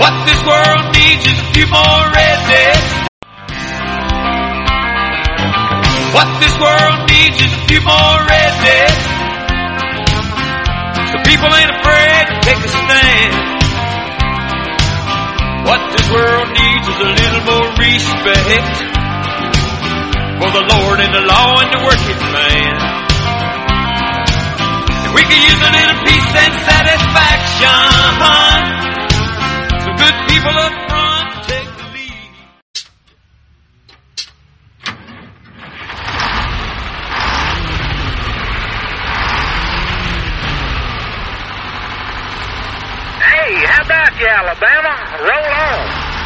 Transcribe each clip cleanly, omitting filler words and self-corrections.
What this world needs is a few more rednecks. What this world needs is a few more rednecks. The people ain't afraid to take a stand. What this world needs is a little more respect for the Lord and the law and the working man. And we can use a little peace and satisfaction. So good people up front take the lead. Hey, how about you, Alabama? Roll on.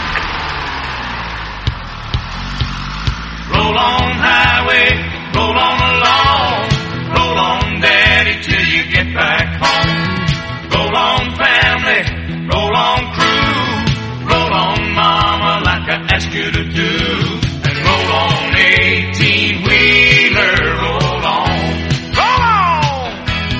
Roll on, highway, roll on along. Roll on, Daddy, till you get back home. Roll on, family, roll on, crew. Roll on, Mama, like I asked you to do. And roll on, 18-wheeler, roll on. Roll on!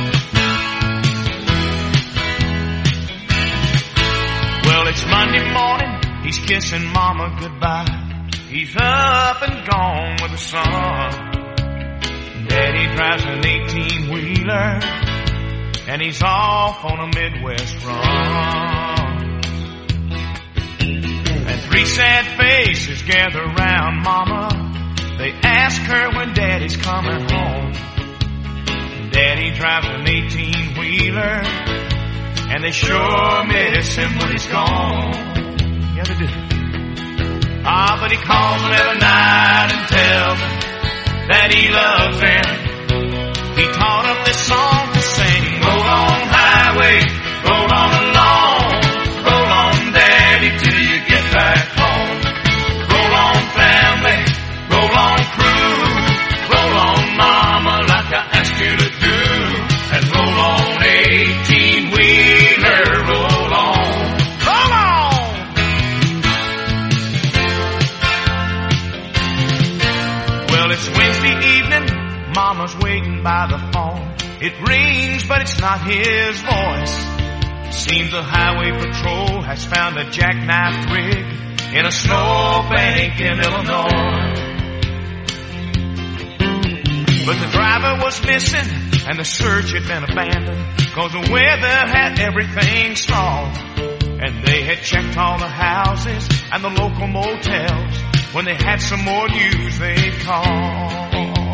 Well, it's Monday morning, he's kissing Mama goodbye. He's up and gone with the sun. Daddy drives an 18-wheeler, and he's off on a Midwest run. And three sad faces gather round Mama. They ask her when Daddy's coming home. Daddy drives an 18-wheeler, and they sure miss him when he's gone. Yeah, they do. Ah, but he calls them every night and tells them that he loves them. He taught them this song to sing. Roll on, highway, roll on along. Roll on, Daddy, till you get back home. Roll on, family, roll on, crew. Roll on, Mama, like I asked you to do. And roll on, 18-wheeler, roll on. Roll on! Well, it's Wednesday evening, Mama's waiting by the phone. It rings, but it's not his voice. Seems the highway patrol has found a jackknifed rig in a snowbank in Illinois. But the driver was missing, and the search had been abandoned, 'cause the weather had everything stalled. And they had checked all the houses and the local motels. When they had some more news, they'd call.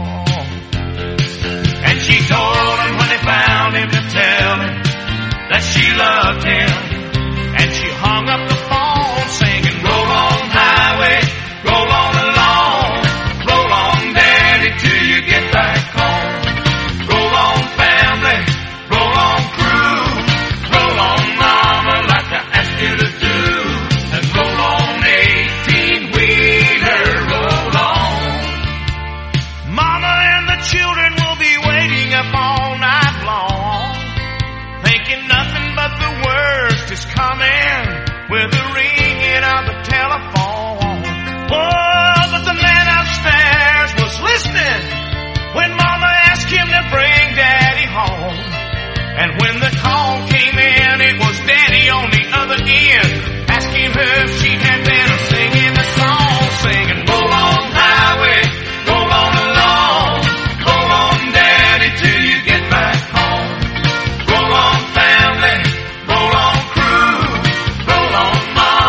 And she told him when they found him to tell him that she loved him. And she hung up the phone singing, roll on, highway, roll on along. Roll on, Daddy, till you get back home. Roll on, family, roll on, crew. Roll on, Mama, like I asked you to do. And roll on, 18-wheeler, roll on. Mama and the children will be waiting up all night long, thinking nothing but the worst is coming with the ringing of the telephone. Oh, but the man upstairs was listening when Mama asked him to bring Daddy home. And when the call came in, it was Daddy on the other end, asking her if she had been singing the song, singing, roll on, highway, roll on along. Roll on, Daddy, till you get back home. Roll on, family, roll on, crew. Roll on, Mama.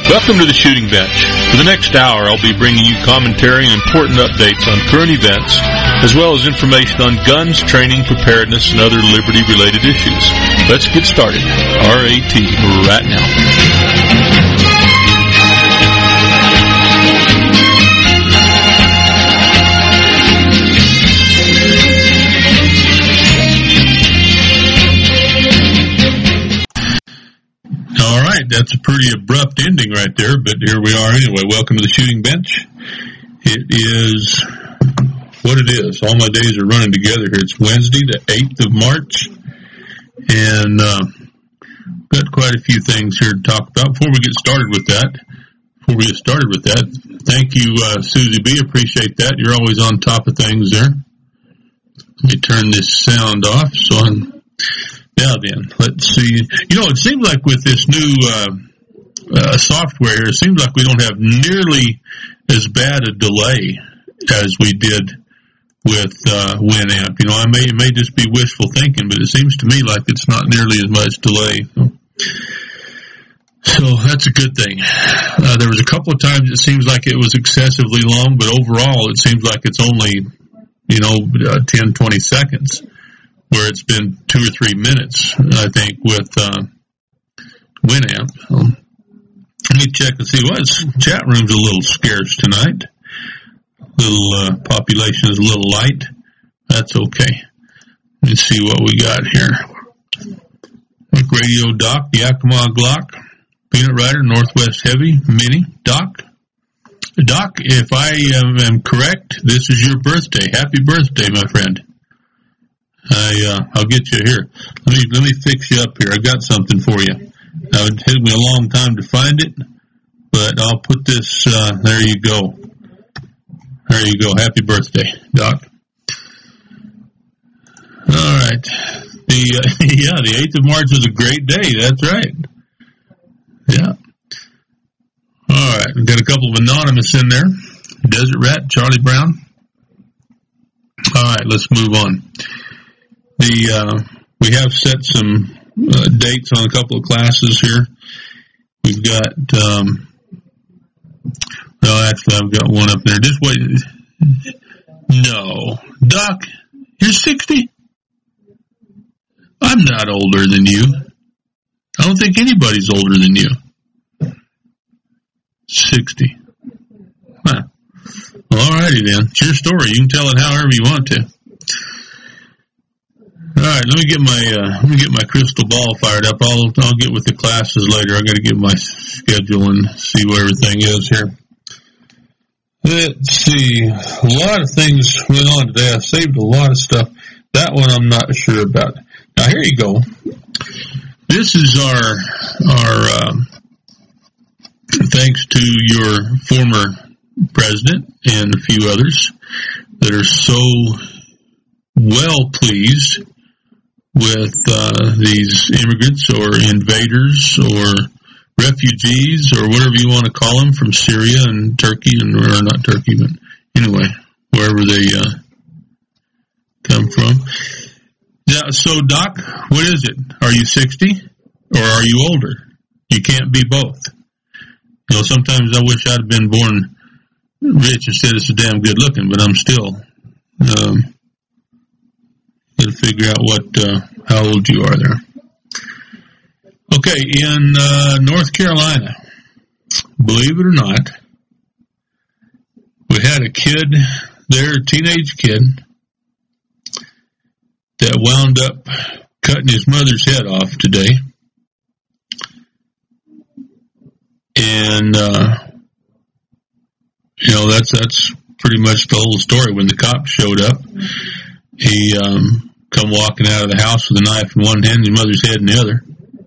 Welcome to the Shooting Bench. For the next hour, I'll be bringing you commentary and important updates on current events, as well as information on guns, training, preparedness, and other liberty-related issues. Let's get started. RAT right now. All right, that's a pretty abrupt ending right there, but here we are anyway. Welcome to the Shooting Bench. It is what it is. All my days are running together here. It's Wednesday, the 8th of March, and got quite a few things here to talk about. Before we get started with that, thank you, Susie B. Appreciate that. You're always on top of things there. Let me turn this sound off. Now then, let's see. You know, it seems like with this new software, it seems like we don't have nearly as bad a delay as we did with Winamp. You know, it may just be wishful thinking, but it seems to me like it's not nearly as much delay. So that's a good thing. There was a couple of times it seems like it was excessively long, but overall it seems like it's only, 10, 20 seconds. Where it's been 2 or 3 minutes, I think, with Winamp. Let me check and see. Well, chat room's a little scarce tonight. Population is a little light. That's okay. Let me see what we got here. Radio Doc, Yakima Glock, Peanut Rider, Northwest Heavy, Mini, Doc. Doc, if I am correct, this is your birthday. Happy birthday, my friend. I'll get you here. Let me fix you up here. I've got something for you. Now, it took me a long time to find it, but I'll put this, there you go. There you go. Happy birthday, Doc. All right. The 8th of March was a great day. That's right. Yeah. All right. We've got a couple of anonymous in there. Desert Rat, Charlie Brown. All right. Let's move on. We have set some dates on a couple of classes here. We've got, actually I've got one up there. Just wait. No. Doc, you're 60? I'm not older than you. I don't think anybody's older than you. 60. Huh. Well, alrighty then. It's your story. You can tell it however you want to. All right, let me get my crystal ball fired up. I'll get with the classes later. I got to get my schedule and see where everything is here. Let's see. A lot of things went on today. I saved a lot of stuff. That one I'm not sure about. Now here you go. This is our thanks to your former president and a few others that are so well pleased with these immigrants or invaders or refugees or whatever you want to call them from Syria and Turkey, or not Turkey, but anyway, wherever they come from. Yeah, so Doc, what is it? Are you 60 or are you older? You can't be both. You know, sometimes I wish I'd been born rich instead of so damn good looking, but I'm still to figure out how old you are there. Okay, in North Carolina, believe it or not, we had a kid there, a teenage kid, that wound up cutting his mother's head off today. And, that's pretty much the whole story. When the cops showed up, he come walking out of the house with a knife in one hand and his mother's head in the other.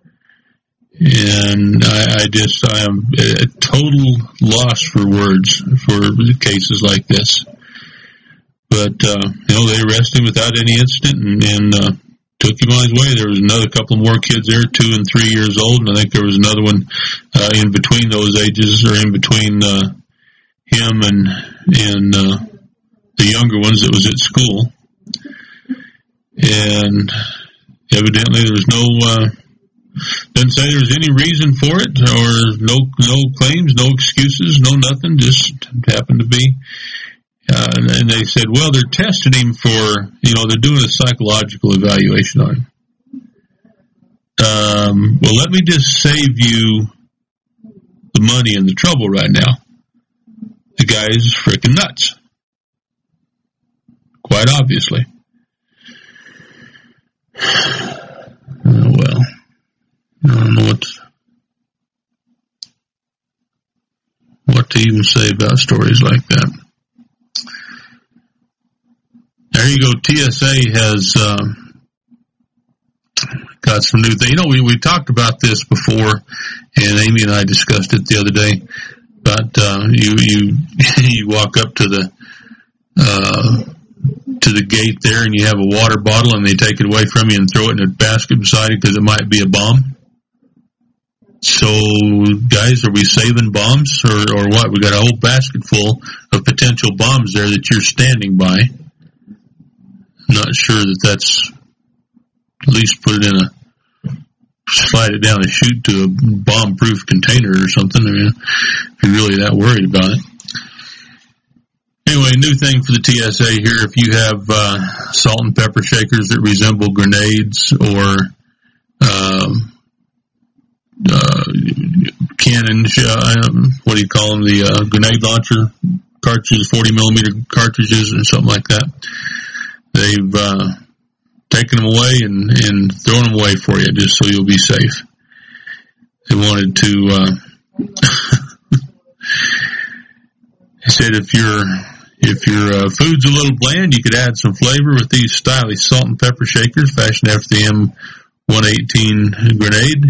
And I am at a total loss for words for cases like this. But, they arrested him without any incident and took him on his way. There was another couple more kids there, 2 and 3 years old, and I think there was another one in between those ages, or in between him and the younger ones that was at school. And evidently there was Doesn't say there's any reason for it, or no claims, no excuses, no nothing. Just happened to be. And they said, well, they're testing him for, they're doing a psychological evaluation on him. Well, let me just save you the money and the trouble right now. The guy is freaking nuts. Quite obviously. Well, I don't know what to even say about stories like that. There you go. TSA has got some new things. We talked about this before, and Amy and I discussed it the other day. But you walk up to the gate there, and you have a water bottle, and they take it away from you and throw it in a basket beside it because it might be a bomb. So, guys, are we saving bombs or what? We got a whole basket full of potential bombs there that you're standing by. Not sure that's, at least put it in slide it down a chute to a bomb-proof container or something. I mean, if you're really that worried about it. Anyway, new thing for the TSA here. If you have salt and pepper shakers that resemble grenades or cannons, what do you call them? The grenade launcher cartridges, 40 millimeter cartridges or something like that. They've taken them away and thrown them away for you just so you'll be safe. They wanted to, they said if your food's a little bland, you could add some flavor with these stylish salt and pepper shakers fashioned after the M118 grenade.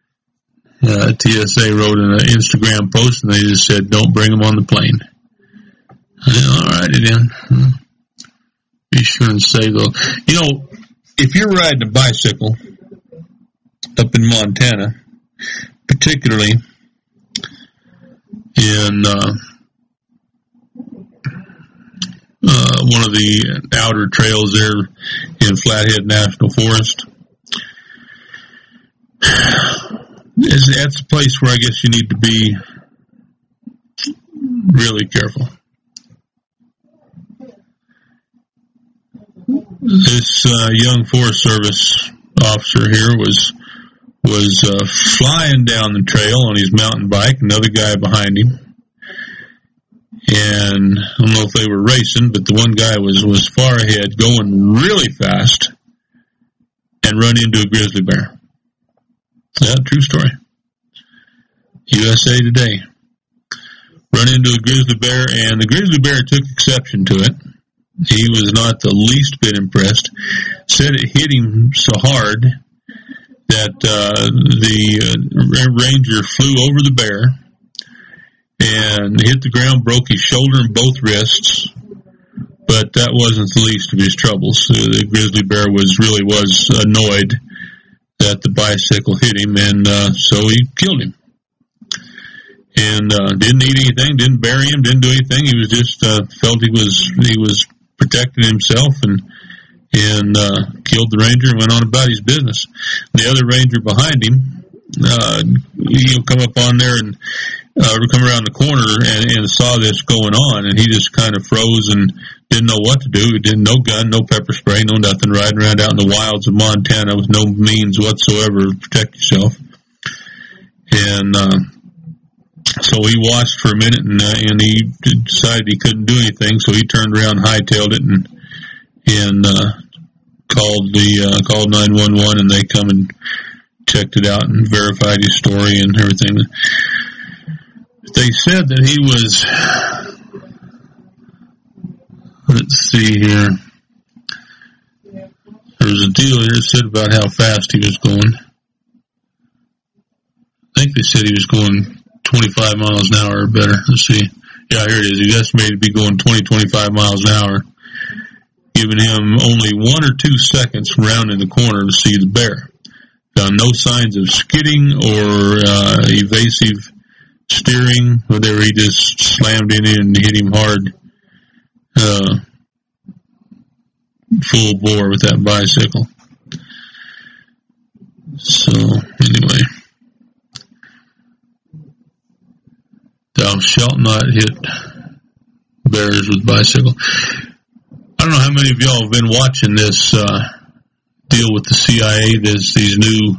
TSA wrote in an Instagram post, and they just said, don't bring them on the plane. All righty then. Be sure and say those. If you're riding a bicycle up in Montana, particularly in one of the outer trails there in Flathead National Forest, that's a place where I guess you need to be really careful. This young Forest Service officer here was flying down the trail on his mountain bike, another guy behind him. And I don't know if they were racing, but the one guy was far ahead, going really fast, and run into a grizzly bear. Yeah, true story. USA Today. Run into a grizzly bear, and the grizzly bear took exception to it. He was not the least bit impressed. Said it hit him so hard that the ranger flew over the bear and hit the ground, broke his shoulder and both wrists. But that wasn't the least of his troubles. The grizzly bear was annoyed that the bicycle hit him, and so he killed him. And didn't eat anything, didn't bury him, didn't do anything. He was just felt he was protecting himself and killed the ranger and went on about his business. The other ranger behind him, he'll come up on there and come around the corner and saw this going on, and he just kind of froze and didn't know what to do. He didn't, no gun, no pepper spray, no nothing, riding around out in the wilds of Montana with no means whatsoever to protect yourself. And so he watched for a minute, and he decided he couldn't do anything, so he turned around, hightailed it, and called 911, and they come and checked it out and verified his story and everything. They said that he was, let's see here, there was a deal here that said about how fast he was going. I think they said he was going 25 miles an hour or better. Let's see. Yeah, here it is. He's estimated to be going 25 miles an hour, giving him only 1 or 2 seconds from rounding the corner to see the bear. Found no signs of skidding or evasive steering, whatever. He just slammed in it and hit him hard, full bore with that bicycle. So Anyway. Thou shalt not hit bears with bicycle. I don't know how many of y'all have been watching this deal with the CIA. There's these new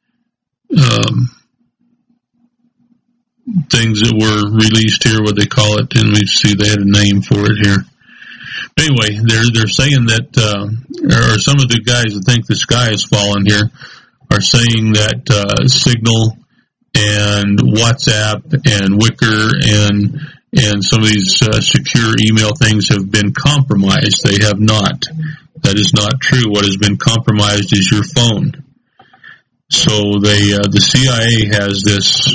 things that were released here, what they call it, and we see they had a name for it here. Anyway, they're saying that, or some of the guys that think the sky is falling here are saying that Signal and WhatsApp and Wicker and some of these secure email things have been compromised. They have not. That is not true. What has been compromised is your phone. So the CIA has this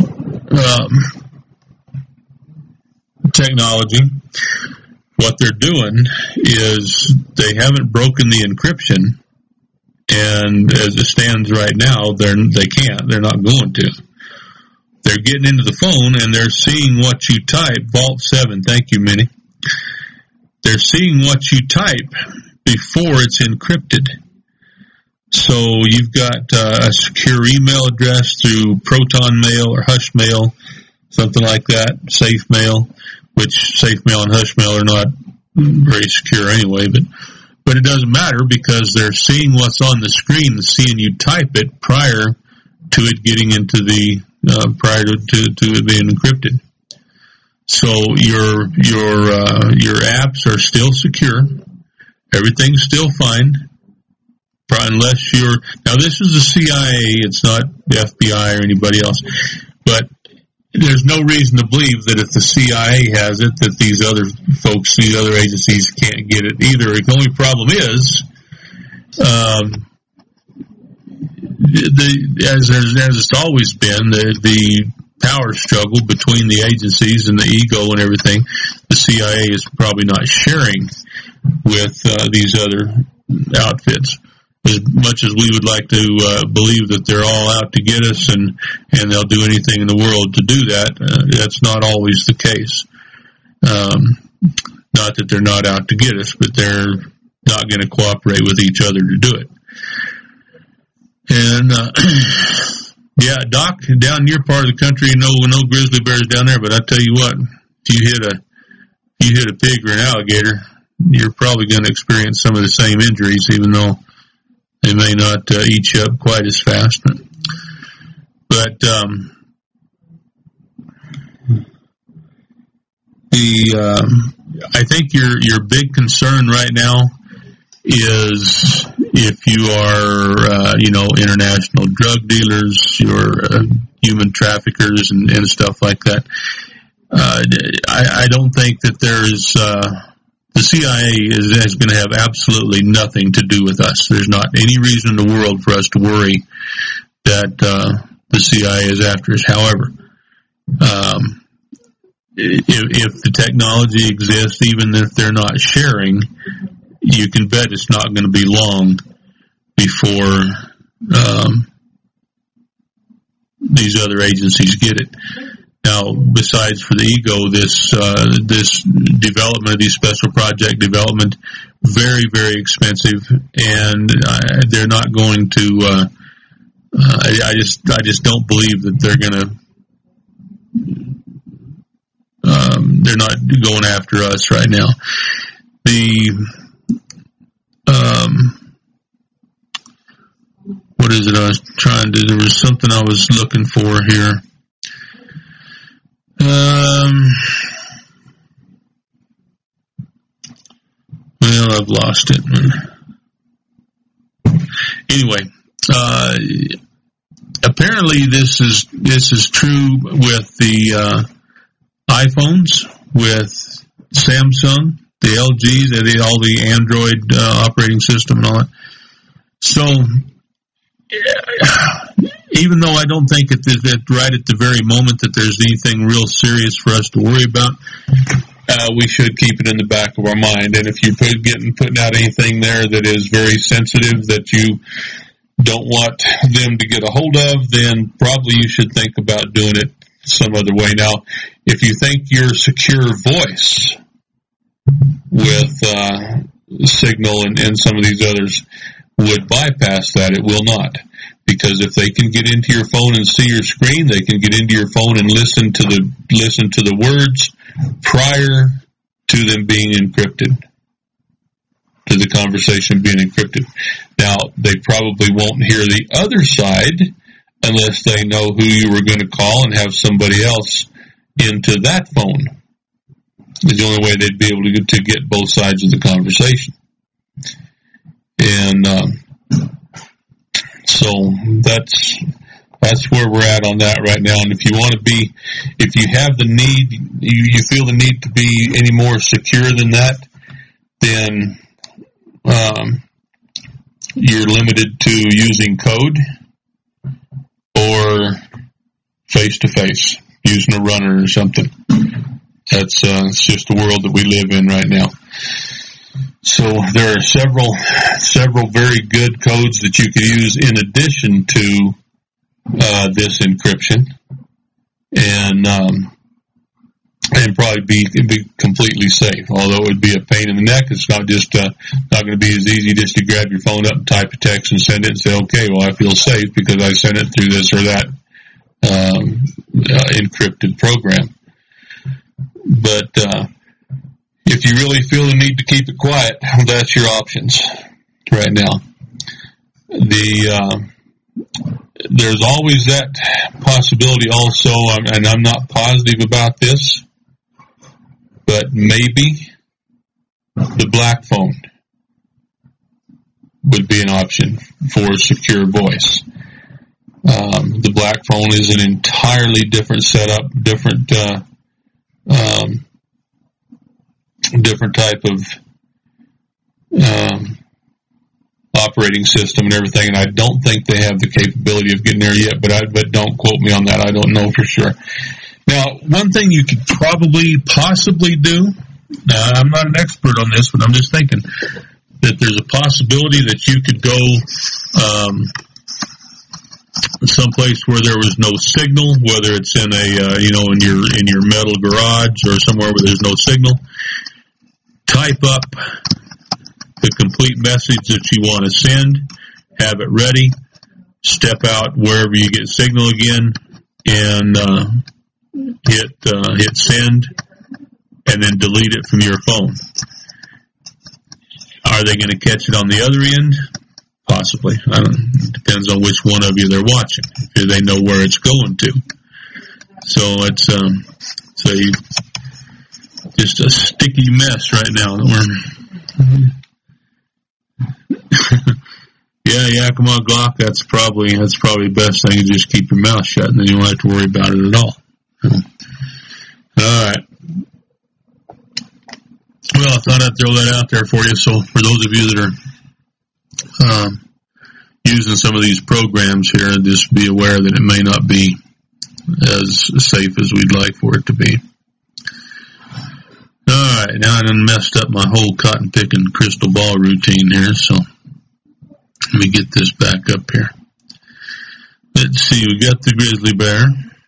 technology. What they're doing is they haven't broken the encryption, and as it stands right now, they can't. They're not going to. They're getting into the phone, and they're seeing what you type. Vault 7, thank you, Minnie. They're seeing what you type before it's encrypted. So you've got a secure email address through Proton Mail or Hush Mail, something like that, Safe Mail, which Safe Mail and Hush Mail are not very secure anyway, but it doesn't matter because they're seeing what's on the screen, seeing you type it prior to it getting into the prior to it being encrypted. So your apps are still secure. Everything's still fine. Unless now this is the CIA, it's not the FBI or anybody else, but there's no reason to believe that if the CIA has it, that these other folks, these other agencies can't get it either. The only problem is, as it's always been, the power struggle between the agencies and the ego and everything, the CIA is probably not sharing with these other outfits. As much as we would like to believe that they're all out to get us and they'll do anything in the world to do that, that's not always the case. Not that they're not out to get us, but they're not going to cooperate with each other to do it. And yeah, Doc, down in your part of the country, no grizzly bears down there. But I tell you what, if you hit a pig or an alligator, you're probably going to experience some of the same injuries, even though they may not eat you up quite as fast. But I think your big concern right now is if you are, international drug dealers, you're human traffickers and stuff like that. I don't think that there's the CIA is going to have absolutely nothing to do with us. There's not any reason in the world for us to worry that the CIA is after us. However, if the technology exists, even if they're not sharing, you can bet it's not going to be long before these other agencies get it. Now, besides for the ego, this development of these special project development, very, very expensive, and they're not going to. I just don't believe that they're going to. They're not going after us right now. What is it I was trying to? There was something I was looking for here. Well, I've lost it. Anyway, apparently this is true with the iPhones, with Samsung, the LGs, all the Android operating system and all that. So, even though I don't think that right at the very moment that there's anything real serious for us to worry about, we should keep it in the back of our mind. And if you're putting out anything there that is very sensitive that you don't want them to get a hold of, then probably you should think about doing it some other way. Now, if you think your secure voice with Signal and some of these others would bypass that, it will not. Because if they can get into your phone and see your screen, they can get into your phone and listen to the words prior to them being encrypted, to the conversation being encrypted. Now, they probably won't hear the other side unless they know who you were going to call and have somebody else into that phone. It's the only way they'd be able to get both sides of the conversation. And so that's where we're at on that right now. And if you have the need, you feel the need to be any more secure than that, then you're limited to using code or face-to-face, using a runner or something. It's just the world that we live in right now. So there are several very good codes that you could use in addition to this encryption, and probably be completely safe. Although it would be a pain in the neck, it's not going to be as easy just to grab your phone up and type a text and send it and say, okay, well, I feel safe because I sent it through this or that encrypted program. But if you really feel the need to keep it quiet, that's your options right now. There's always that possibility also, and I'm not positive about this, but maybe the black phone would be an option for secure voice. The black phone is an entirely different setup, different type of operating system and everything, and I don't think they have the capability of getting there yet, but don't quote me on that. I don't know for sure. Now, one thing you could possibly do, I'm not an expert on this, but I'm just thinking that there's a possibility that you could go someplace where there was no signal, whether it's in in your metal garage or somewhere where there's no signal. Type up the complete message that you want to send, have it ready, step out wherever you get signal again, and hit send, and then delete it from your phone. Are they going to catch it on the other end? Possibly. It depends on which one of you they're watching. Do they know where it's going to? So it's just a sticky mess right now. Yeah, Yakima Glock, that's probably the best thing, is just keep your mouth shut, and then you won't have to worry about it at all. All right. Well, I thought I'd throw that out there for you. So for those of you that are using some of these programs here, just be aware that it may not be as safe as we'd like for it to be. All right, now I done messed up my whole cotton picking crystal ball routine here, so let me get this back up here. Let's see, we got the grizzly bear.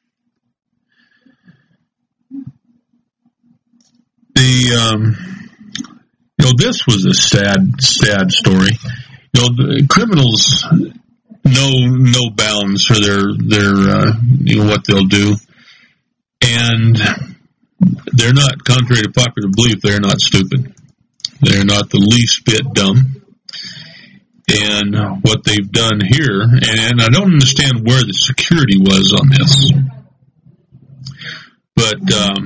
This was a sad story. The criminals know no bounds for their what they'll do, and they're not, contrary to popular belief, they're not stupid. They're not the least bit dumb. And what they've done here, and I don't understand where the security was on this, but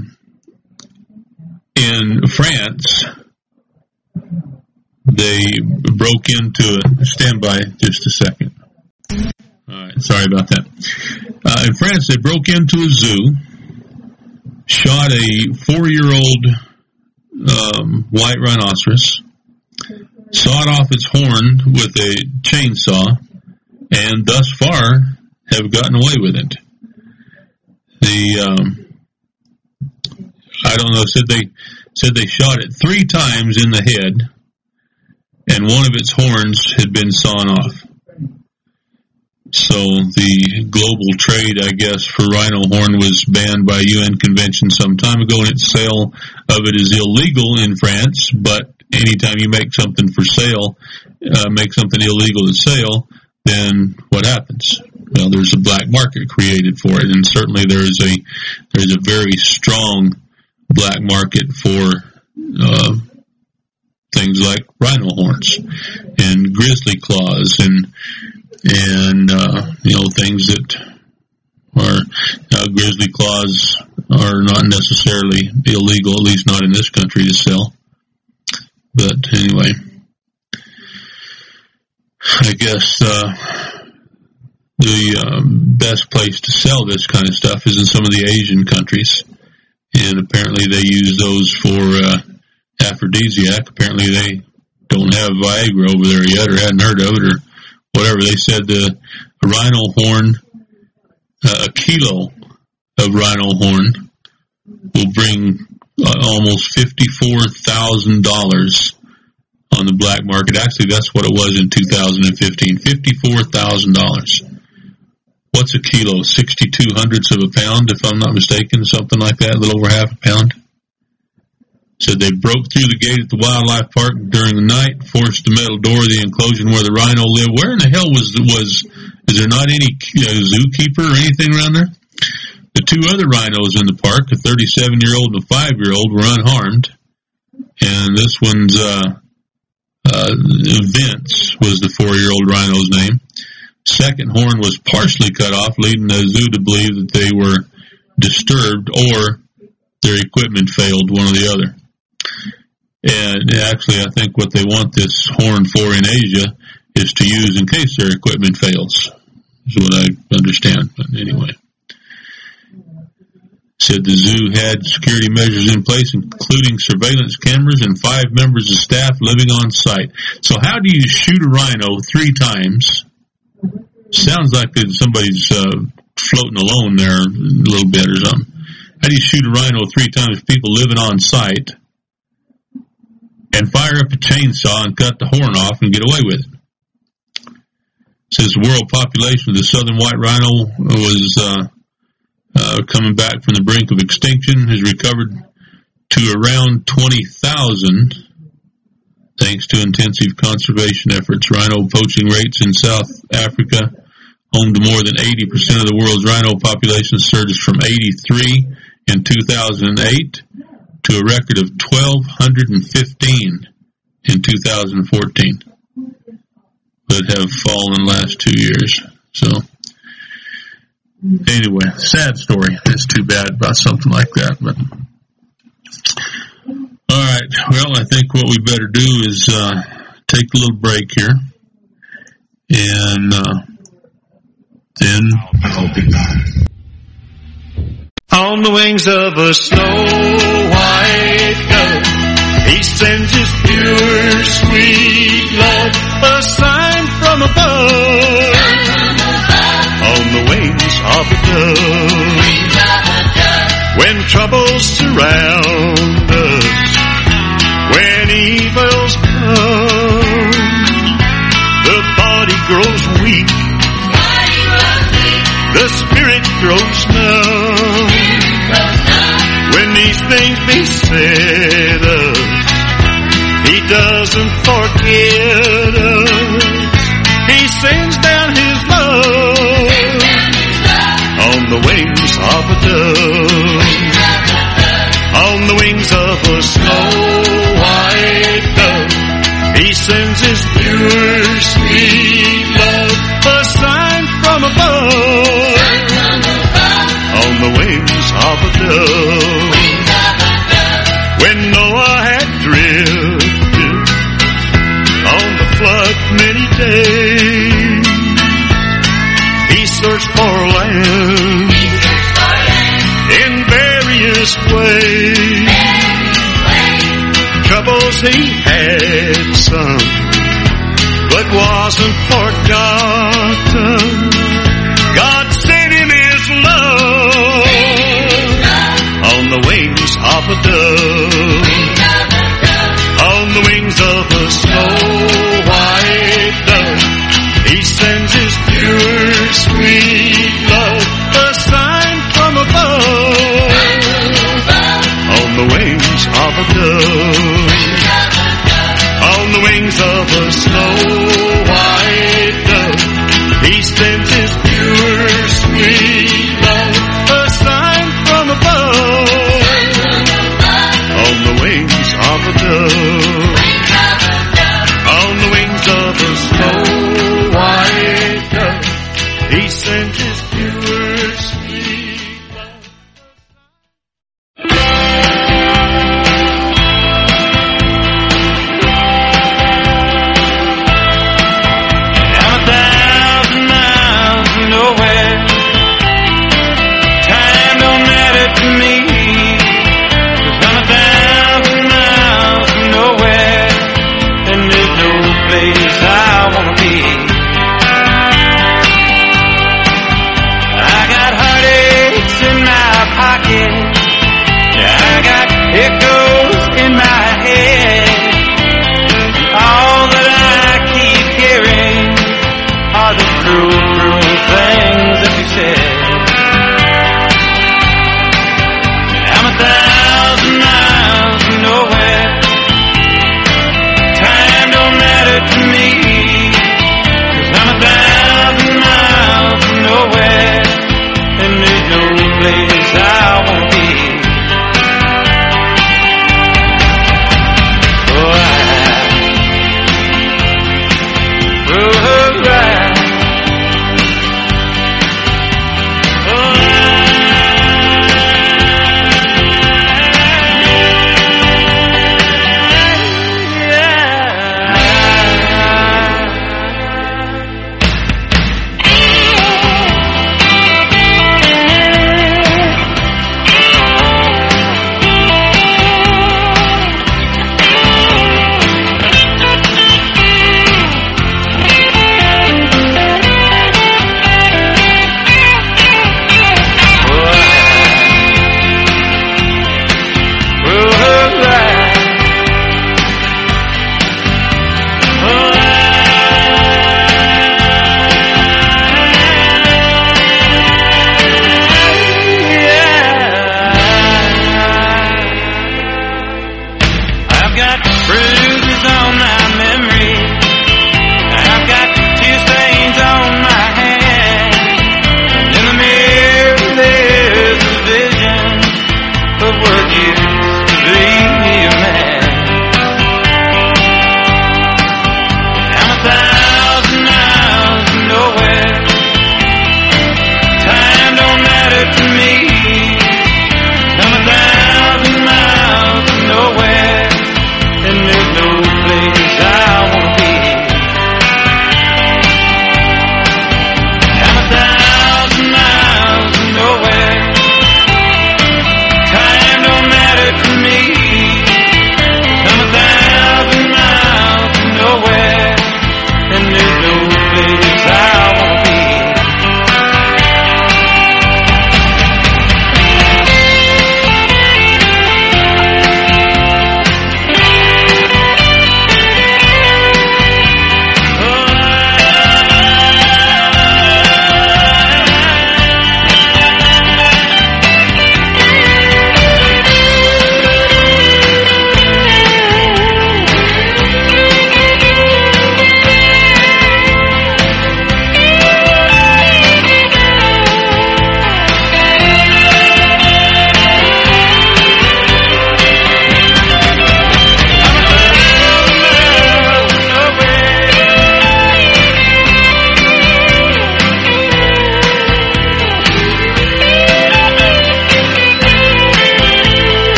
in France, they broke into a, stand by just a second. All right, sorry about that. In France, they broke into a zoo, shot a 4-year-old white rhinoceros, sawed off its horn with a chainsaw, and thus far have gotten away with it. I don't know, said they shot it 3 times in the head, and one of its horns had been sawn off. So the global trade, I guess, for rhino horn was banned by UN convention some time ago, and its sale of it is illegal in France. But anytime you make something for sale, make something illegal to sale, then what happens? Well, there's a black market created for it, and certainly there's a very strong black market for things like rhino horns and grizzly claws and things that are grizzly claws are not necessarily illegal, at least not in this country, to sell. But anyway, I guess the best place to sell this kind of stuff is in some of the Asian countries, and apparently they use those for aphrodisiac. Apparently they don't have Viagra over there yet, or hadn't heard of it, or whatever. They said a rhino horn, a kilo of rhino horn will bring almost $54,000 on the black market. Actually, that's what it was in 2015, $54,000. What's a kilo? 62 hundredths of a pound, if I'm not mistaken, something like that, a little over half a pound. Said they broke through the gate at the wildlife park during the night, forced the metal door of the enclosure where the rhino lived. Where in the hell is there not any zookeeper or anything around there? The two other rhinos in the park, a 37-year-old and a 5-year-old, were unharmed. And this one's Vince was the 4-year-old rhino's name. Second horn was partially cut off, leading the zoo to believe that they were disturbed or their equipment failed, one or the other. And actually, I think what they want this horn for in Asia is to use in case their equipment fails, is what I understand. But anyway, said the zoo had security measures in place, including surveillance cameras and 5 members of staff living on site. So how do you shoot a rhino 3 times? Sounds like somebody's floating alone there a little bit or something. How do you shoot a rhino 3 times, people living on site, and fire up a chainsaw and cut the horn off and get away with it? Says the world population of the southern white rhino was coming back from the brink of extinction, has recovered to around 20,000 thanks to intensive conservation efforts. Rhino poaching rates in South Africa, home to more than 80% of the world's rhino population, surged from 83 in 2008 to a record of 1,215 in 2014, but have fallen in the last 2 years. So anyway, sad story. It's too bad about something like that. But all right, well, I think what we better do is take a little break here, and then I'll be back. On the wings of a snow white dove, he sends his pure, sweet love, a sign from above. On the wings of a dove, when troubles surround us, when evils come, the body grows weak, the spirit grows numb. When these things beset us, he doesn't forget us. He sends down his love on the wings of a dove. On the wings of a snow white dove, he sends his pure, sweet love, a sign from above. On the wings of a dove. When Noah had drifted on the flood many days, he searched for land in various ways. Troubles he had some, but wasn't forgotten. God sent him his love on the wings of a dove. On the wings of a snow white dove, he sends his pure, sweet love, a sign from above. On the wings of a dove. On the wings of a snow white dove,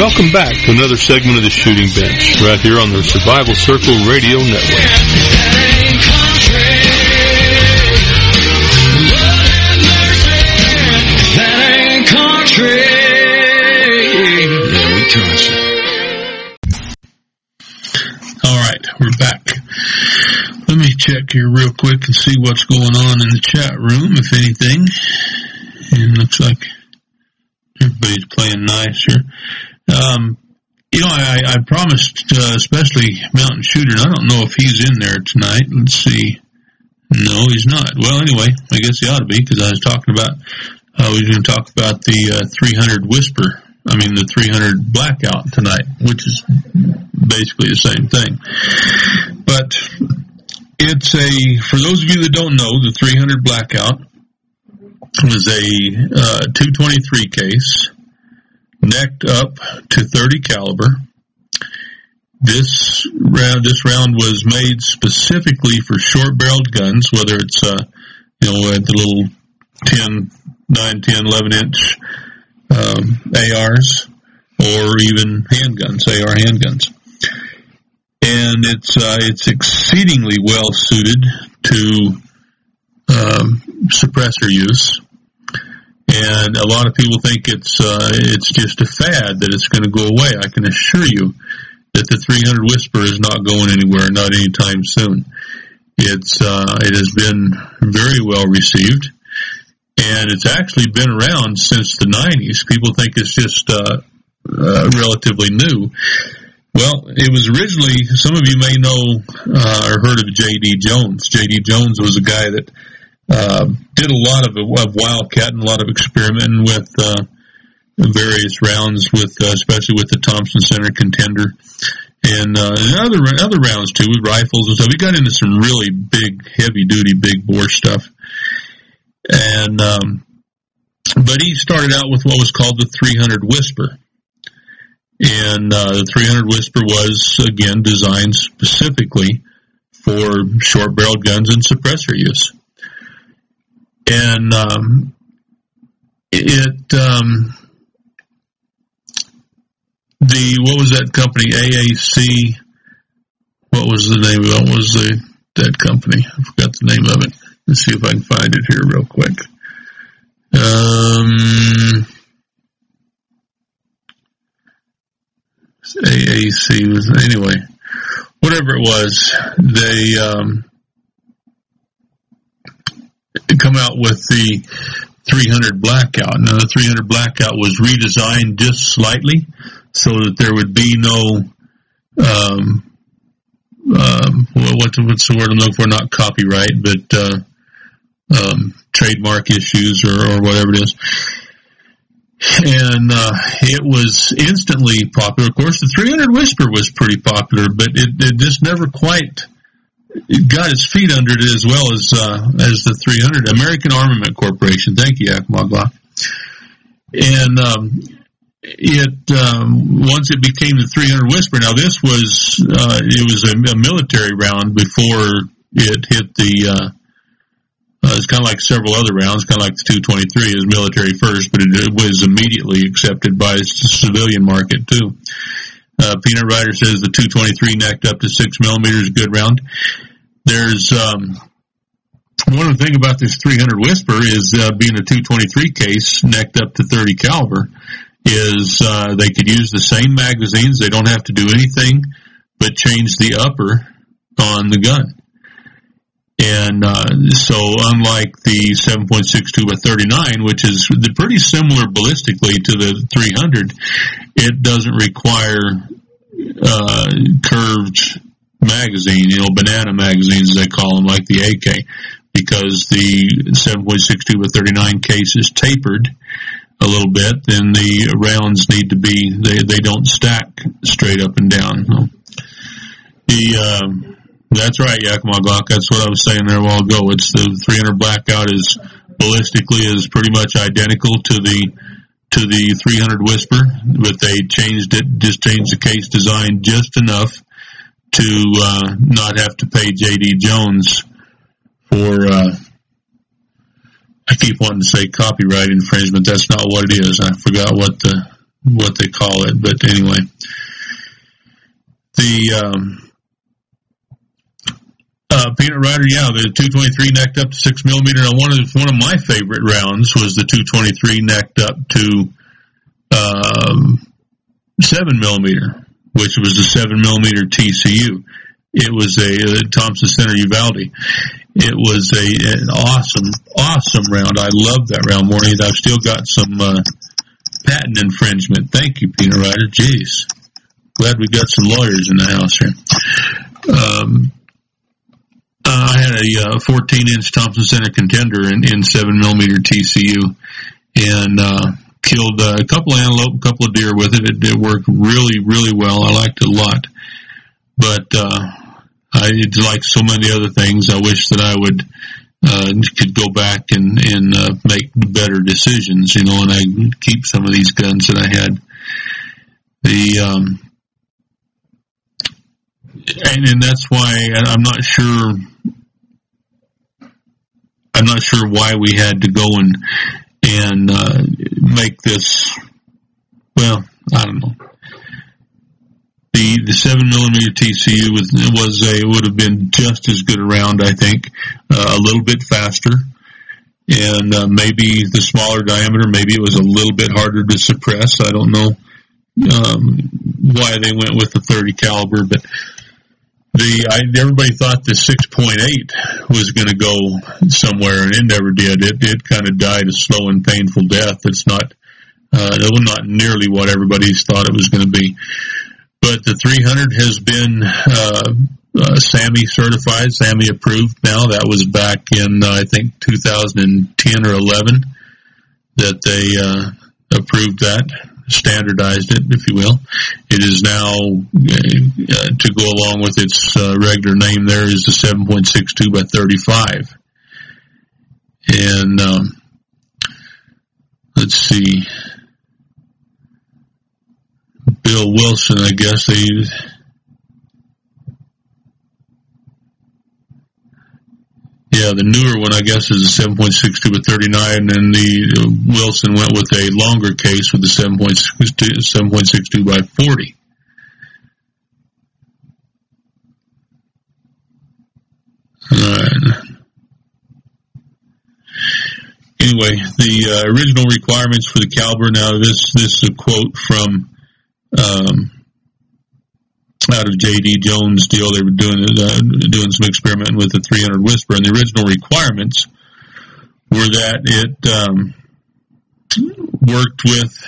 Welcome back to another segment of the Shooting Bench, right here on the Survival Circle Radio Network. All right, we're back. Let me check here real quick and see what's going on in the chat room, if anything. And it looks like everybody's playing nice here. I promised, especially Mountain Shooter, and I don't know if he's in there tonight. Let's see. No, he's not. Well, anyway, I guess he ought to be, because I was talking about, we were going to talk about the 300 the 300 Blackout tonight, which is basically the same thing. But it's for those of you that don't know, the 300 Blackout was a 223 case, necked up to 30 caliber. This round was made specifically for short-barreled guns, whether it's the little 9, 10, 11-inch ARs or even handguns, AR handguns. And it's exceedingly well suited to suppressor use. And a lot of people think it's just a fad, that it's going to go away. I can assure you that the 300 Whisper is not going anywhere, not anytime soon. It has been very well received, and it's actually been around since the 90s. People think it's just relatively new. Well, it was originally, some of you may know or heard of J.D. Jones. J.D. Jones was a guy that did a lot of wildcat and a lot of experimenting with various rounds, especially with the Thompson Center Contender, and other rounds too, with rifles and stuff. He got into some really big, heavy-duty, big bore stuff, and but he started out with what was called the 300 Whisper. And the 300 Whisper was, again, designed specifically for short-barreled guns and suppressor use. And what was that company, AAC? What was the name of it? What was that company? I forgot the name of it. Let's see if I can find it here real quick. AAC was, anyway, whatever it was, they come out with the 300 Blackout. Now, the 300 Blackout was redesigned just slightly so that there would be no, what's the word I'm looking for? Not copyright, but trademark issues or whatever it is. And it was instantly popular. Of course, the 300 Whisper was pretty popular, but it just never quite got its feet under it as well as the 300. American Armament Corporation. Thank you, Yakima Glock. And once it became the 300 Whisper. Now, this was a military round before it hit the. It's kind of like several other rounds, kind of like the 223 is military first, but it was immediately accepted by the civilian market too. Peanut Rider says the 223 necked up to 6 millimeters, good round. There's one of the things about this 300 Whisper is being a 223 case necked up to 30 caliber is they could use the same magazines. They don't have to do anything but change the upper on the gun. And so unlike the 7.62 by 39, which is pretty similar ballistically to the 300, it doesn't require curved magazine, banana magazines as they call them, like the AK, because the 7.62 by 39 case is tapered a little bit, and the rounds need to be, they don't stack straight up and down. That's right, Yakima Glock. That's what I was saying there a while ago. It's the 300 Blackout is ballistically is pretty much identical to the 300 Whisper, but they changed the case design just enough to not have to pay J.D. Jones for. I keep wanting to say copyright infringement. That's not what it is. I forgot what what they call it. But anyway, the Peanut Rider, the 223 necked up to 6mm. Now, one of my favorite rounds was the 223 necked up to 7mm, which was the 7mm TCU. It was a Thompson Center Uvalde. It was an awesome round. I love that round more. I've still got some patent infringement. Thank you, Peanut Rider. Jeez. Glad we got some lawyers in the house here. I had a 14-inch Thompson Center Contender in 7mm TCU, and killed a couple of antelope, a couple of deer with it. It worked really, really well. I liked it a lot. But like so many other things, I wish that I could go back and make better decisions, and I keep some of these guns that I had. And that's why I'm not sure why we had to go and make this. Well, I don't know. The 7mm TCU would have been just as good a round, I think, a little bit faster, and maybe the smaller diameter. Maybe it was a little bit harder to suppress. I don't know why they went with the 30 caliber, but everybody thought the 6.8 was going to go somewhere, and it never did. It kind of died a slow and painful death. It was not nearly what everybody thought it was going to be. But the 300 has been SAMI certified, SAMI approved now. That was back in, I think, 2010 or 11 that they approved that, standardized it, if you will. It is now, to go along with its regular name there, is the 7.62 by 35. And let's see. Bill Wilson, I guess the newer one, I guess, is a 7.62 by 39, and the Wilson went with a longer case with the 7.62 by 40. Anyway, the original requirements for the caliber. Now, this is a quote from out of J.D. Jones' deal. They were doing some experimenting with the 300 Whisper, and the original requirements were that it worked with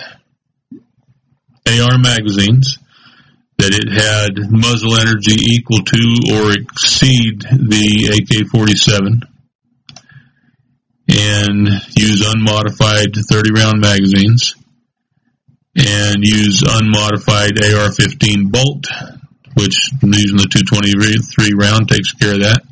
AR magazines, that it had muzzle energy equal to or exceed the AK-47, and use unmodified 30-round magazines, and use unmodified AR-15 bolt, which using the 223 round takes care of that.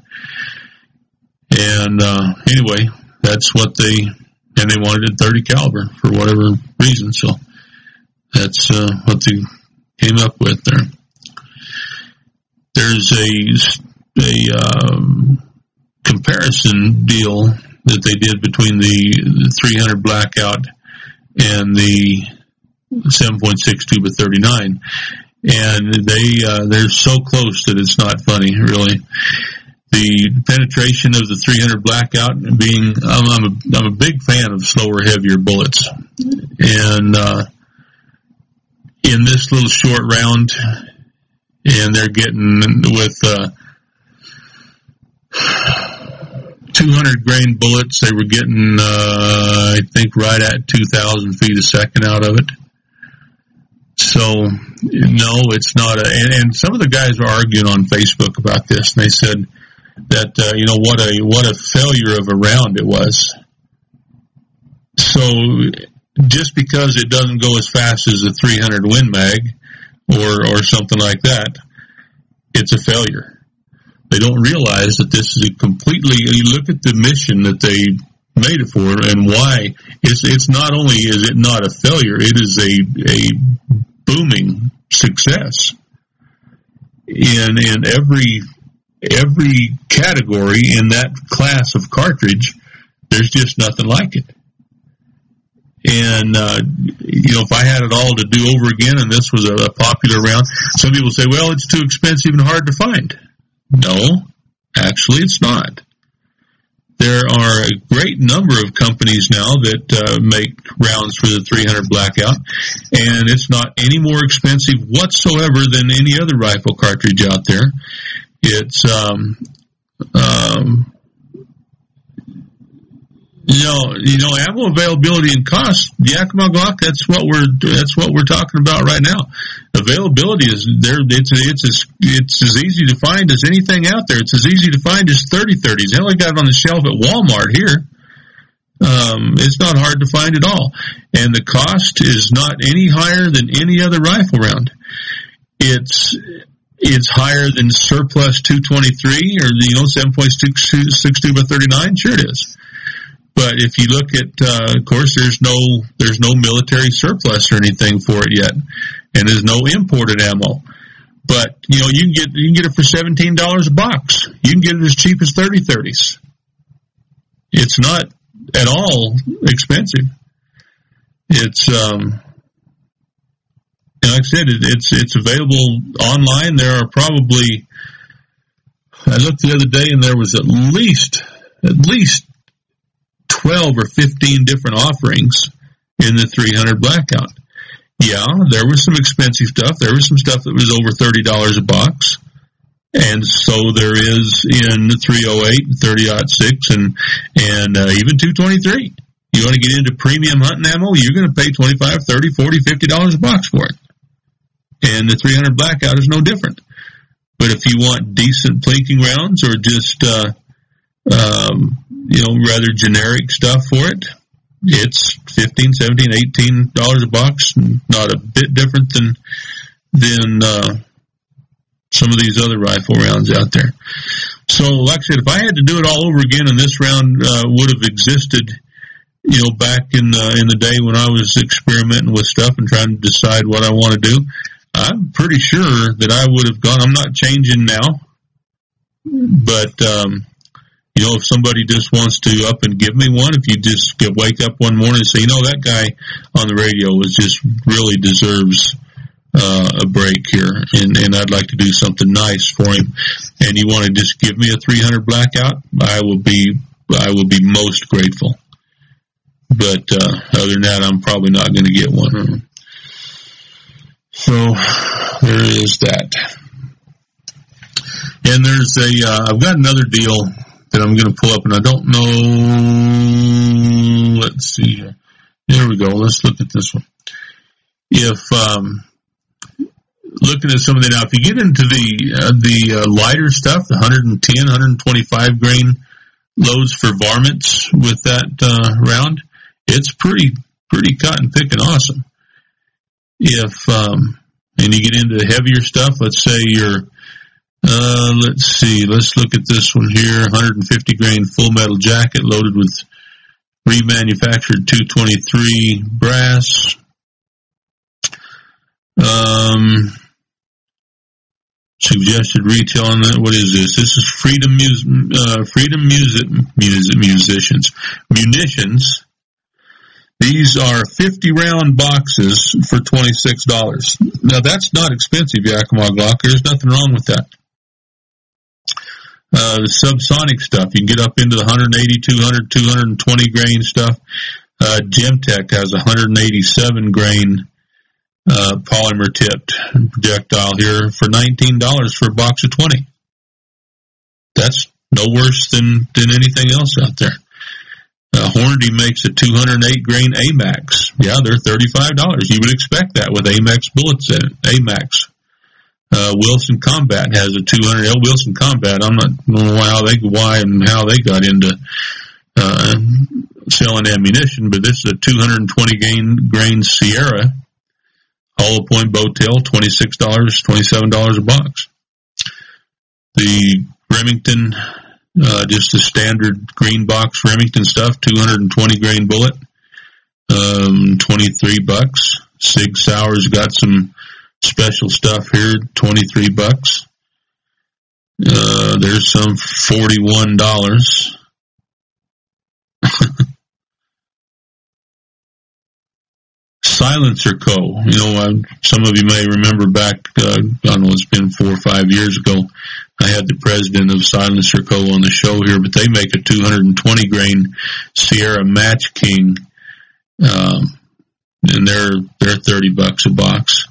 And anyway, that's what they wanted, 30 caliber for whatever reason. So that's what they came up with there. There's a comparison deal that they did between the 300 blackout and the 7.62 by 39, and they're so close that it's not funny, really. The penetration of the 300 blackout being, I'm a big fan of slower, heavier bullets, and in this little short round, and they're getting with 200 grain bullets, they were getting I think right at 2,000 feet a second out of it. So, no, it's not and some of the guys were arguing on Facebook about this, and they said that, what a failure of a round it was. So, just because it doesn't go as fast as a 300 Win Mag, or something like that, it's a failure. They don't realize that this is you look at the mission that they made it for, and why. It's not only is it not a failure, it is a booming success in every category in that class of cartridge. There's just nothing like it. And, if I had it all to do over again and this was a popular round, some people say, well, it's too expensive and hard to find. No, actually it's not. There are a great number of companies now that make rounds for the 300 Blackout, and it's not any more expensive whatsoever than any other rifle cartridge out there. It's ammo availability and cost. Yakima Glock, that's what we're talking about right now. Availability is there. It's as easy to find as anything out there. It's as easy to find as 30-30s. They only got it on the shelf at Walmart here. It's not hard to find at all, and the cost is not any higher than any other rifle round. It's higher than surplus 223 or 7.62 by 39. Sure it is. But if you look at, of course, there's no military surplus or anything for it yet, and there's no imported ammo. But you can get it for $17 a box. You can get it as cheap as 30-30s. It's not at all expensive. It's like I said, it's available online. There are probably, I looked the other day and there was at least 12 or 15 different offerings in the 300 Blackout. Yeah, there was some expensive stuff. There was some stuff that was over $30 a box. And so there is in the 308, 30-06, and even 223. You want to get into premium hunting ammo, you're going to pay $25, $30, $40, $50 a box for it. And the 300 Blackout is no different. But if you want decent plinking rounds or just, rather generic stuff for it, it's $15, $17, $18 a box. Not a bit different than some of these other rifle rounds out there. So, like I said, if I had to do it all over again, and this round would have existed, back in the day when I was experimenting with stuff and trying to decide what I want to do, I'm pretty sure that I would have gone. I'm not changing now, but if somebody just wants to up and give me one, if you just wake up one morning and say, that guy on the radio really deserves a break here, and I'd like to do something nice for him, and you want to just give me a 300 Blackout, I will be most grateful. But other than that, I'm probably not going to get one. So there is that. And there's I've got another deal that I'm going to pull up, and I don't know. Let's see here. There we go. Let's look at this one. If looking at some of that now, if you get into the lighter stuff, the 110, 125 grain loads for varmints with that round, it's pretty cotton picking awesome. If and you get into the heavier stuff, let's say you're let's look at this one here, 150 grain full metal jacket loaded with remanufactured 223 brass. Suggested retail on that. What is this? This is Freedom Musicians. Munitions. These are 50 round boxes for $26. Now that's not expensive, Yakima Glock. There's nothing wrong with that. The subsonic stuff, you can get up into the 180, 200, 220 grain stuff. Gemtech has 187 grain polymer tipped projectile here for $19 for a box of 20. That's no worse than anything else out there. Hornady makes a 208 grain AMAX. Yeah, they're $35. You would expect that with AMAX bullets in it. AMAX. Wilson Combat has a 200. Wilson Combat. I'm not know why and how they got into selling ammunition, but this is a 220 grain Sierra hollow point bow tail, $26, $27 a box. The Remington, just a standard green box Remington stuff, 220 grain bullet, $23. Sig Sauer's got some special stuff here, $23. There's some $41. Silencer Co. Some of you may remember back, I don't know, it's been 4 or 5 years ago, I had the president of Silencer Co. on the show here, but they make a 220 grain Sierra Match King, and they're $30 a box.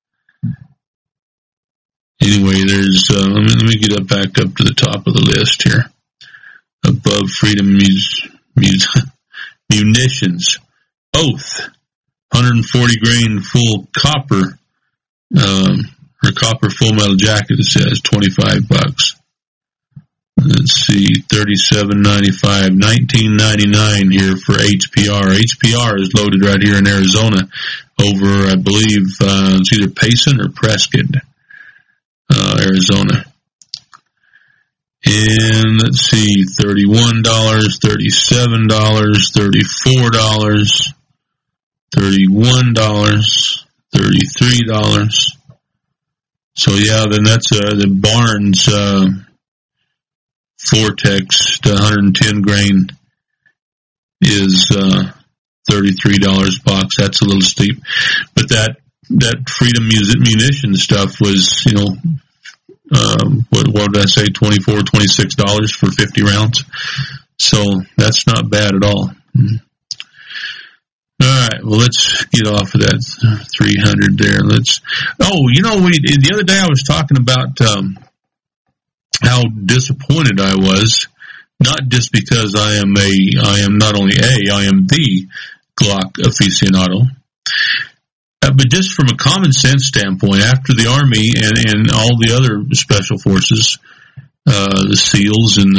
Anyway, there's, let me get back up to the top of the list here. Above Freedom Munitions. Oath. 140 grain full copper, or copper full metal jacket, it says, $25. Let's see, $37.95, $19.99 here for HPR. HPR is loaded right here in Arizona over, I believe, it's either Payson or Prescott, Arizona. And let's see, $31, $37, $34, $31, $33. So yeah, then that's the Barnes Vortex, the 110 grain is $33 a box. That's a little steep, but that Freedom Munition stuff was, what did I say, $24, $26 for 50 rounds. So that's not bad at all. All right, well, let's get off of that 300 there. The other day I was talking about how disappointed I was, not just because I am not only I am the Glock aficionado, but just from a common sense standpoint, after the Army and all the other special forces, the SEALs and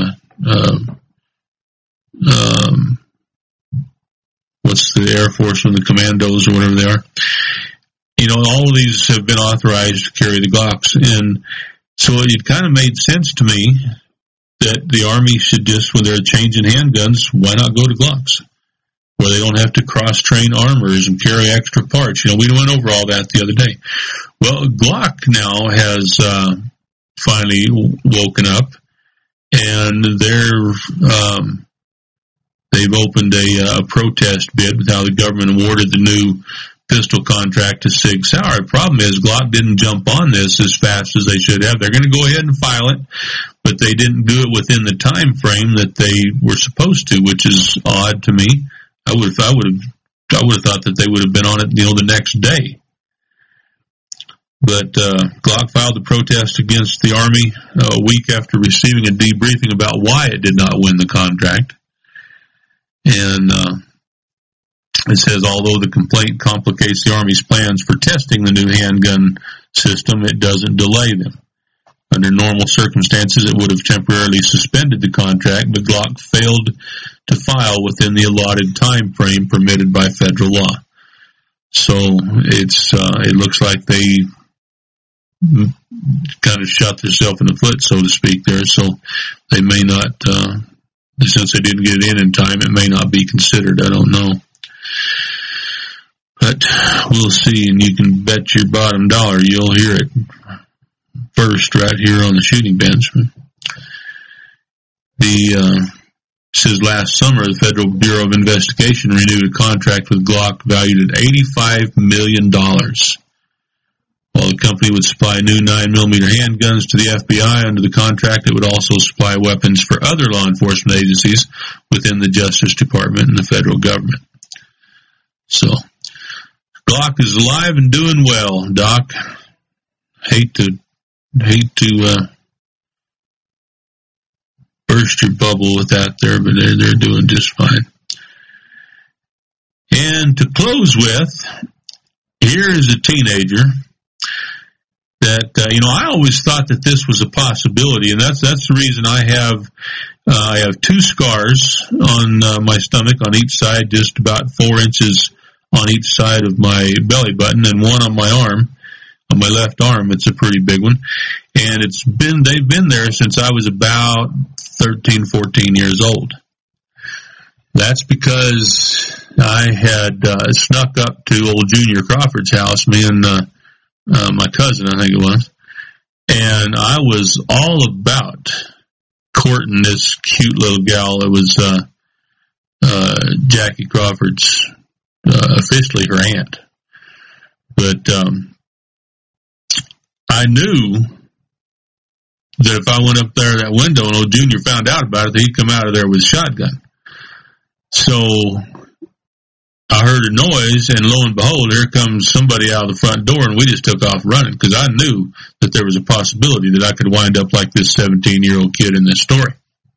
what's the Air Force and the Commandos or whatever they are, all of these have been authorized to carry the Glocks. And so it kind of made sense to me that the Army should just, when they're changing handguns, why not go to Glocks? Where they don't have to cross-train armors and carry extra parts. We went over all that the other day. Well, Glock now has finally woken up, and they've opened a protest bid with how the government awarded the new pistol contract to Sig Sauer. The problem is Glock didn't jump on this as fast as they should have. They're going to go ahead and file it, but they didn't do it within the time frame that they were supposed to, which is odd to me. I would have thought that they would have been on it, the next day. But Glock filed a protest against the Army a week after receiving a debriefing about why it did not win the contract. And it says, although the complaint complicates the Army's plans for testing the new handgun system, it doesn't delay them. Under normal circumstances, it would have temporarily suspended the contract, but Glock failed to file within the allotted time frame permitted by federal law. So it looks like they kind of shot themselves in the foot, so to speak, there. So they may not, since they didn't get it in time, it may not be considered. I don't know. But we'll see, and you can bet your bottom dollar you'll hear it first right here on the Shooting Bench. Says last summer, the Federal Bureau of Investigation renewed a contract with Glock valued at $85 million. While the company would supply new 9mm handguns to the FBI under the contract, it would also supply weapons for other law enforcement agencies within the Justice Department and the federal government. So, Glock is alive and doing well, Doc. Hate to burst your bubble with that there, but they're doing just fine. And to close with, here is a teenager that I always thought that this was a possibility, and that's the reason I have 2 scars on my stomach on each side, just about 4 inches on each side of my belly button, and one on my arm. On my left arm, it's a pretty big one. And they've been there since I was about 13, 14 years old. That's because I had snuck up to old Junior Crawford's house, me and my cousin, I think it was. And I was all about courting this cute little gal. It was Jackie Crawford's officially her aunt. But I knew that if I went up there that window and old Junior found out about it, that he'd come out of there with a shotgun. So I heard a noise, and lo and behold, here comes somebody out of the front door, and we just took off running, because I knew that there was a possibility that I could wind up like this 17-year-old kid in this story.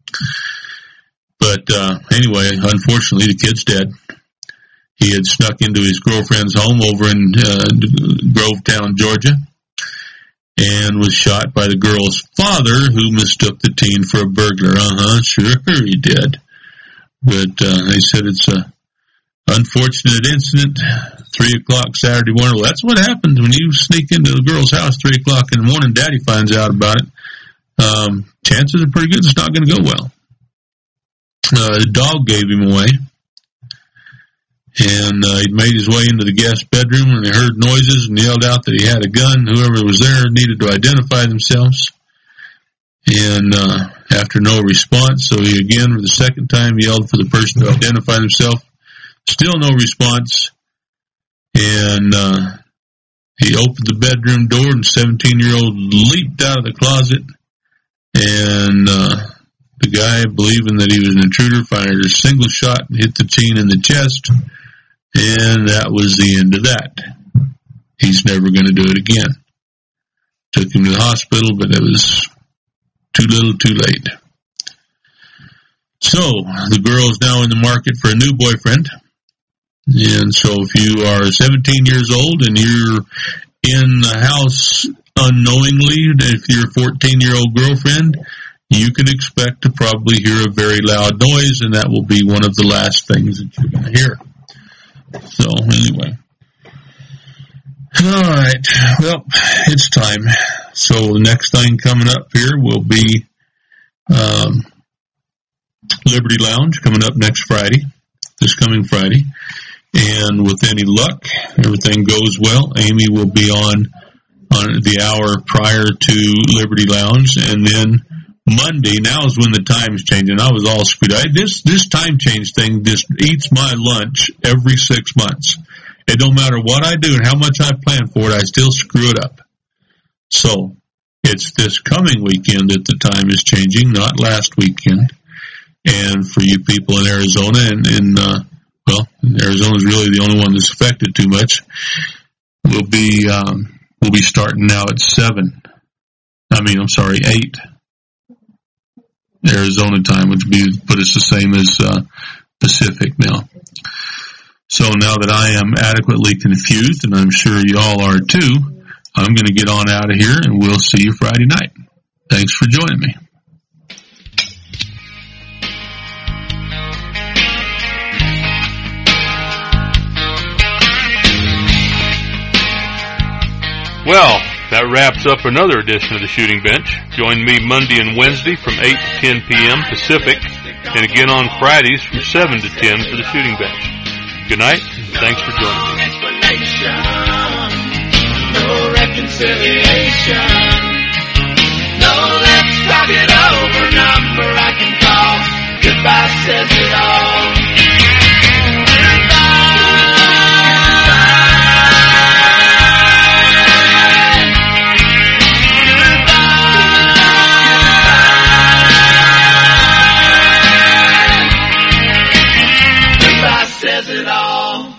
But anyway, unfortunately, the kid's dead. He had snuck into his girlfriend's home over in Grovetown, Georgia, and was shot by the girl's father, who mistook the teen for a burglar. Sure he did. But they said it's a unfortunate incident, 3 o'clock Saturday morning. Well, that's what happens when you sneak into the girl's house 3 o'clock in the morning. Daddy finds out about it. Chances are pretty good it's not going to go well. The dog gave him away, and he made his way into the guest bedroom, and they heard noises and yelled out that he had a gun. Whoever was there needed to identify themselves. And after no response, so he again, for the second time, yelled for the person to identify himself. Still no response. And he opened the bedroom door, and 17-year-old leaped out of the closet. And the guy, believing that he was an intruder, fired a single shot and hit the teen in the chest. And that was the end of that. He's never going to do it again. Took him to the hospital, but it was too little, too late. So, the girl is now in the market for a new boyfriend. And so if you are 17 years old and you're in the house unknowingly, if you're a 14-year-old girlfriend, you can expect to probably hear a very loud noise, and that will be one of the last things that you're going to hear. So, anyway. All right. Well, it's time. So, the next thing coming up here will be Liberty Lounge coming up next Friday, this coming Friday. And with any luck, everything goes well, Amy will be on the hour prior to Liberty Lounge, and then Monday, now is when the time's changing. I was all screwed up. This time change thing just eats my lunch every 6 months. It don't matter what I do and how much I plan for it, I still screw it up. So, it's this coming weekend that the time is changing, not last weekend. And for you people in Arizona, Arizona's really the only one that's affected too much, we'll be starting now at 8 Arizona time, which would put us the same as Pacific now. So now that I am adequately confused, and I'm sure you all are too, I'm going to get on out of here, and we'll see you Friday night. Thanks for joining me. Well, that wraps up another edition of the Shooting Bench. Join me Monday and Wednesday from 8 to 10 p.m. Pacific, and again on Fridays from 7 to 10 for the Shooting Bench. Good night, and thanks for joining me. No reconciliation. No, let's talk it over. Number I can call. Goodbye says it all. Says it all.